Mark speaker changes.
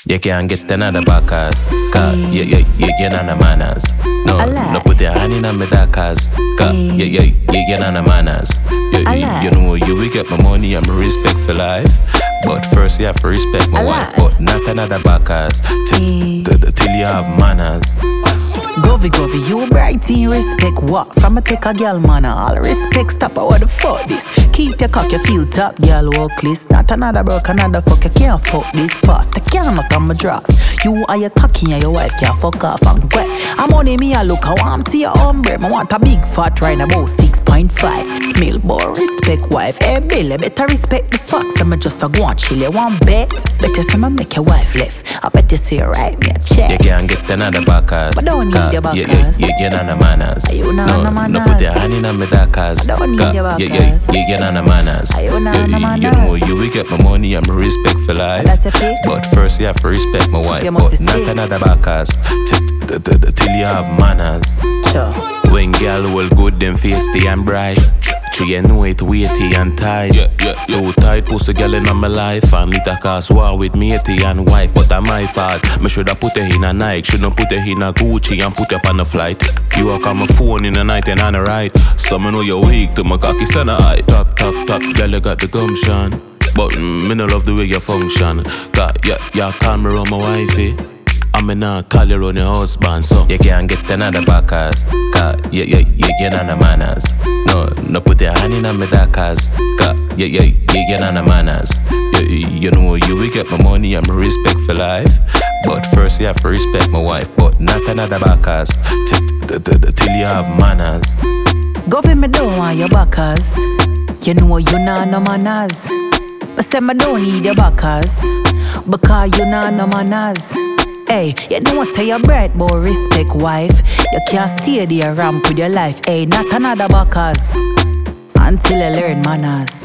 Speaker 1: You can't get another backers, cause you're not a manners. No put your hand in my darkers, cause you're not a manners. You know you will get my money and my respect for life, but first you have to respect my wife, but not another backers till you have manners.
Speaker 2: Govy, you bright in respect what? From a take a girl manner, all respect stop what the fuck this? Keep your cock, you feel top, girl walk list. Not another broke, another fuck, you can't fuck this fast. I can't knock on my drugs. You are your cocky and your wife can't fuck off and wet. I'm on me, I look, I want to your umbrella. I want a big fat ride about 6.5 mil, boy, respect wife. Hey Bill, I better respect the fucks. I'm just a go and chill, you want bet? Better say me make your wife left. I bet you say right, me a check.
Speaker 1: You can't get another backers,
Speaker 2: but don't need your backers.
Speaker 1: You're not a manners. No put your hand in my darkers.
Speaker 2: I don't need your backers.
Speaker 1: You're not a manners.
Speaker 2: You
Speaker 1: know you will get my money and my respect for life, but first you have to respect my wife, but not another backers till you have manners.
Speaker 2: Sure.
Speaker 1: When girl will good, them feisty and bright. So you know it weighty and tight. Too tight pussy girl in my life, and me a cause war with matey and wife. But that's my fault. Me shoulda put her in a Nike, shouldn't put her in a Gucci and put her on a flight. You walk on my phone in the night and on the right. So me know you're weak to my cocky son of eye. Top, girl you got the gumption, but me no love the way you function. Cause you call me around my wifey, I'm not call you around your husband, so you can't get another backers, cause you're not a manners. No put your hand in my darkers, cause you're not a manners. You know you will get my money and my respect for life, but first you have to respect my wife, but not another backers till you have manners.
Speaker 2: Govy, me don't want your backers. You know you not no manners. But say me don't need your backers, because you not no manners. Hey, you know say you're bright, but respect wife. You can't stay there ramp with your life. Hey, not another backers until you learn manners.